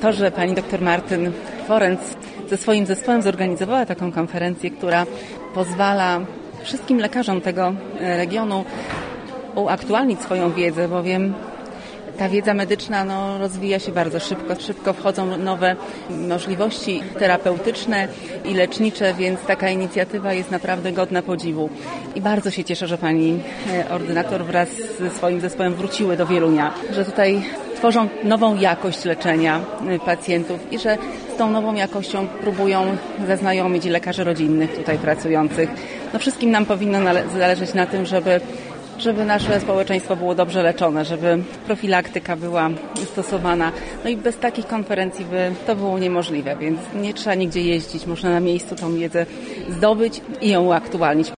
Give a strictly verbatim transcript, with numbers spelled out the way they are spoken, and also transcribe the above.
To, że pani dr Martyn Forenc ze swoim zespołem zorganizowała taką konferencję, która pozwala wszystkim lekarzom tego regionu uaktualnić swoją wiedzę, bowiem ta wiedza medyczna no, rozwija się bardzo szybko. Szybko wchodzą nowe możliwości terapeutyczne i lecznicze, więc taka inicjatywa jest naprawdę godna podziwu. I bardzo się cieszę, że pani ordynator wraz ze swoim zespołem wróciły do Wielunia, że tutaj tworzą nową jakość leczenia pacjentów i że z tą nową jakością próbują zaznajomić lekarzy rodzinnych tutaj pracujących. No, wszystkim nam powinno nale- zależeć na tym, żeby żeby nasze społeczeństwo było dobrze leczone, żeby profilaktyka była stosowana. No i bez takich konferencji by to było niemożliwe, więc nie trzeba nigdzie jeździć, można na miejscu tą wiedzę zdobyć i ją uaktualnić.